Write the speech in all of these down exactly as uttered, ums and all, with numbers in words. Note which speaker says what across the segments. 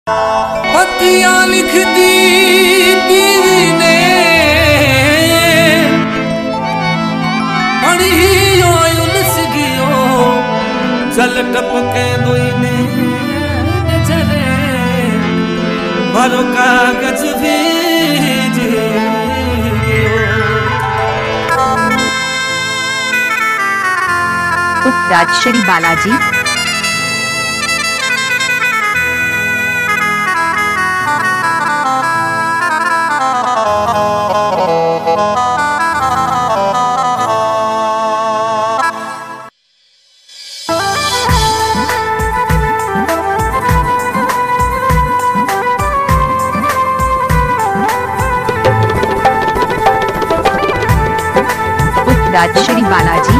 Speaker 1: पतियां लिख दी बीवी ने पढ़ी उलस गियो चल टपके दोई ने चले मारो कागज भी
Speaker 2: उपराज श्री बालाजी। उपराज श्री बालाजी।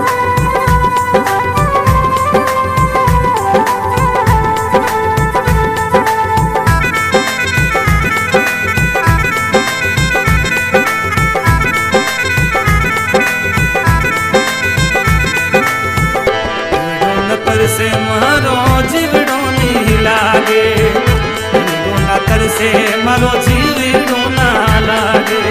Speaker 1: से मारो जीवड़ो नहीं लागे नतर से मारो जीवड़ो ना लागे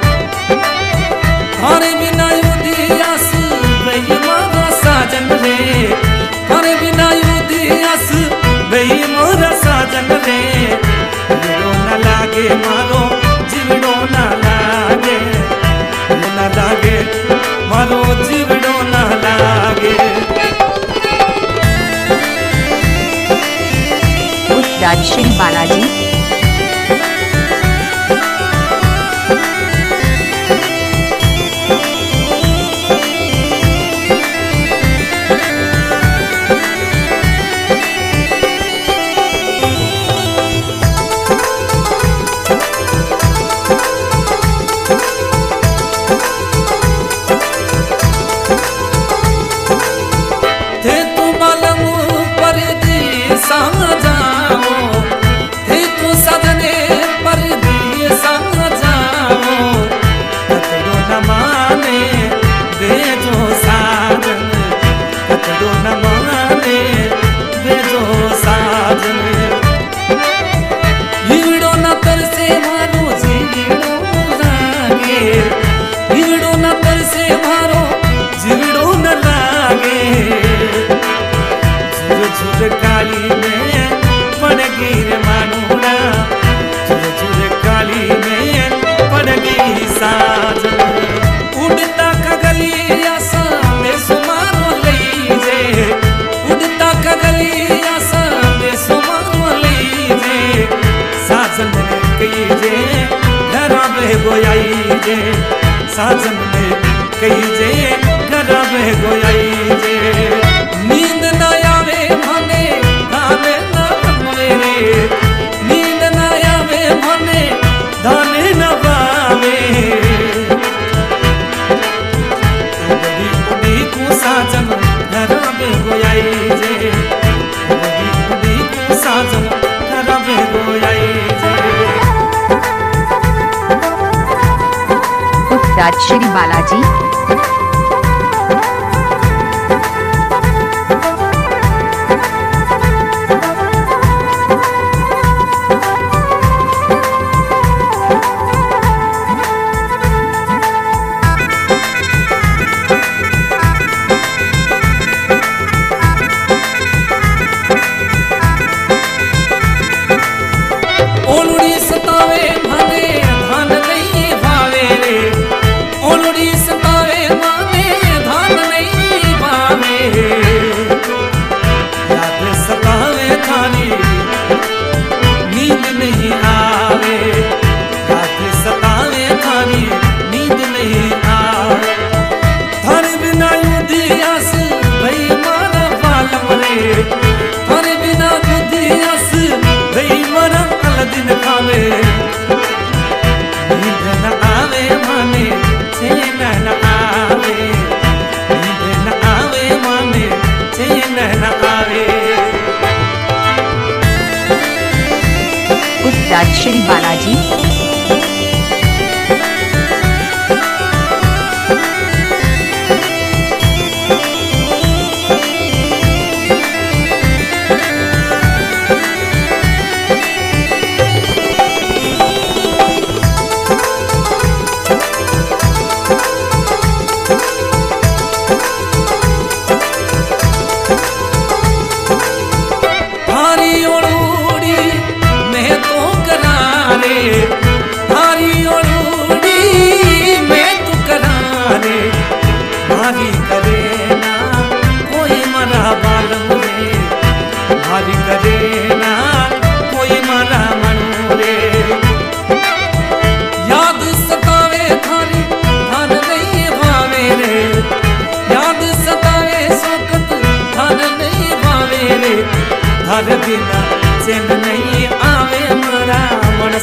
Speaker 1: थारे बिना उदियास भई मोरा साजन रे थारे बिना उदियास भई मोरा साजन रे जीवड़ो ना लागे मारो जीवड़ो ना लागे ना लागे मारो जीवड़ो ना लागे।
Speaker 2: उपराज श्री बालाजी।
Speaker 1: थे तू बालम पर दी साजा काली में पड़ गई मानूड़ा चुर चुर काली में पड़ गई साजन उड़ता कगलिया सामे सुमारो लीजे उड़ता कगलिया सामे सुमारो लीजे साजन ने कही जे घर में गोयाई जे साजन ने कही जे घर में गोयाई जे नींद ना आवे मने धाने ना मेरे नींद ना आवे मने धाने ना पावे बड़ी बड़ी को साजन घर में गोयाई जे बड़ी बड़ी को साजन घर में गोयाई जे।
Speaker 2: उपराज श्री बालाजी।
Speaker 1: ओलुड़ी सतावे माने धान नहीं भावे रे ओलुड़ी सतावे माने धान नहीं भावे याद सतावे थारी नींद नहीं आवे याद सतावे थारी नींद नहीं आवे थारे बिना उदियास भई मारा बालम रे थारे बिना उदियास भई मारा दिन खावे नींद न आवे माने चैन न आवे नींद न आवे माने चैन न आवे।
Speaker 2: उपराज श्री बालाजी।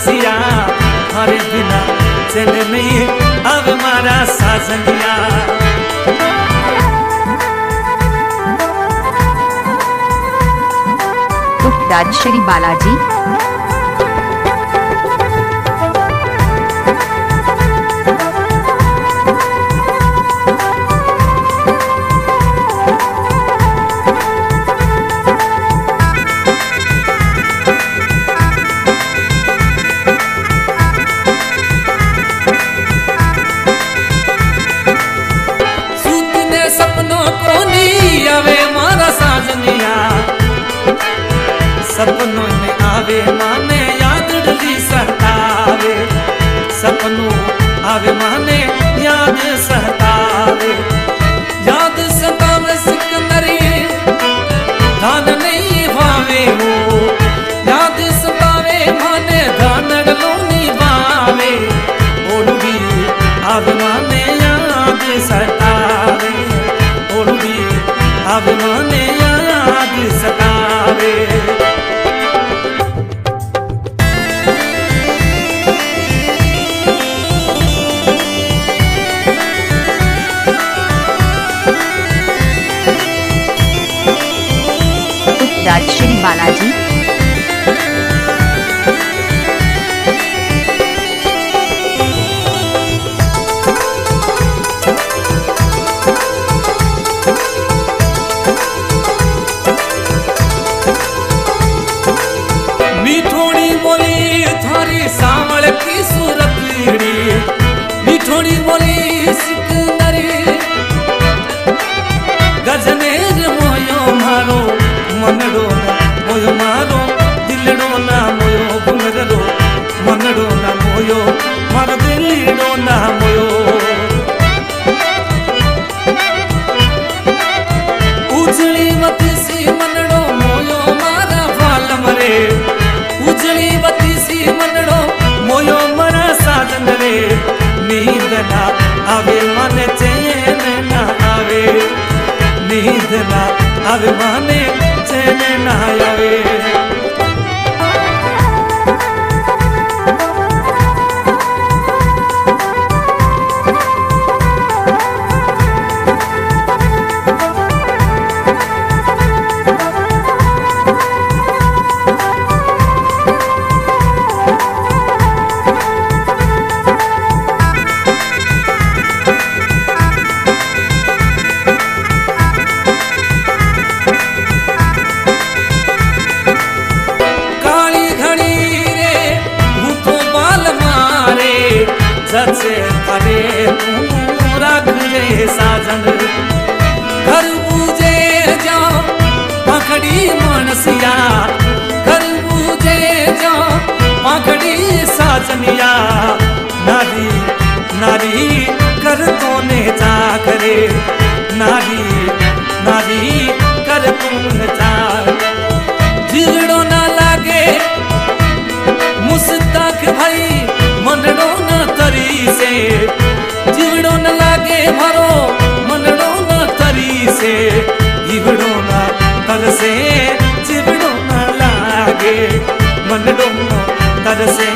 Speaker 1: रसिया हरे बिना चैन नहीं अब मारा साजनिया।
Speaker 2: उत्तराज श्री बालाजी।
Speaker 1: सपनों को नी आवे मारा साजनिया, सपनों में आवे माने याद डली सतावे, सपनों आवे माने याद सतावे, याद सतावे सिकंदरी धान नहीं भावे हो, याद सतावे माने धान डलोनी भावे, और भी आवे माने याद सतावे, अब माने याद सतावे।
Speaker 2: उत्तराज श्री बालाजी।
Speaker 1: मिठोड़ी बोली थारी सांवल की सूरत री, मिठोड़ी बोली सिकंदरी गजनेर मोयो मारो मनड़ो ना मोयो मारो दिलड़ो ना मोयो घुमरो मनड़ो ना मोयो मारो दिलड़ो ना मोयो। उजली मत सी मनड़ो मोयो मारा फालम रे, उजली बत्ती सी मनड़ो मोयो मरा साजन रे, नींद ना आवे माने चैन ना आवे, नींद ना आवे माने चैन ना आवे। सचे करे तू रख रे साजन, घर पूजे जाओ पाखड़ी मनसिया, घर पूजे जाओ पाखड़ी साजनिया, नारी नारी कर तोने जा करे, नारी नारी कर तूने जा, जिगड़ो ना लागे मुस्ताक भाई मनड़ो ना तरी से, जिवड़ो न लागे भरो मनड़ो न तरी से, जिवड़ो न तर से जिवड़ो न लागे मनड़ो न तर से